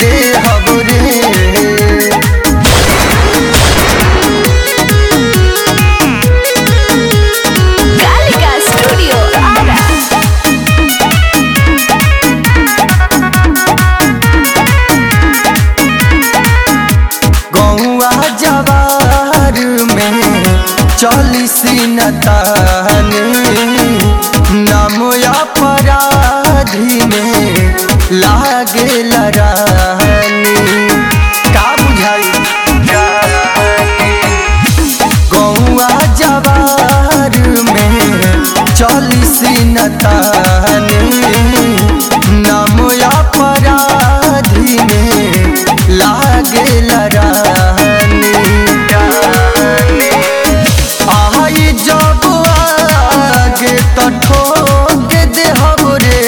दे हबरे। कालिका स्टूडियो आरा। गौआ जवार में चलिसी नतानी नाम अपराधी में लागे लरानी। का बुझाई गौआ जवार में चलिसी नतानी नाम अपराधी में लागे लरानी। आई जब आगे तो ठोक दे हबरे।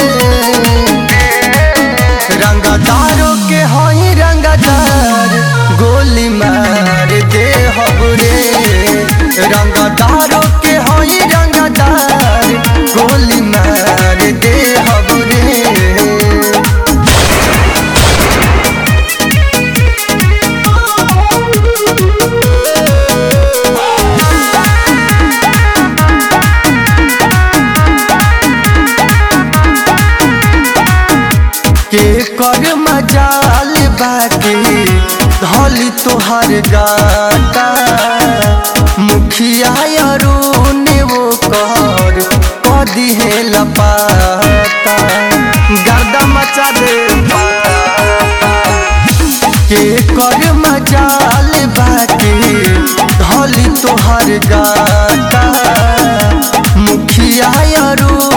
रंगदारों के हई रंगदार गोली मार दे हबरे। रंगदारों के हई रंगदार गोली मार दे हबरे। के कर मजाल बाटे धौली तोहर गाता। मुखिया अरुण वो कर कदी है लपाता। गर्दा मचा दे के कर मजाल बाटे धौली तोहर गाता। मुखिया अरुण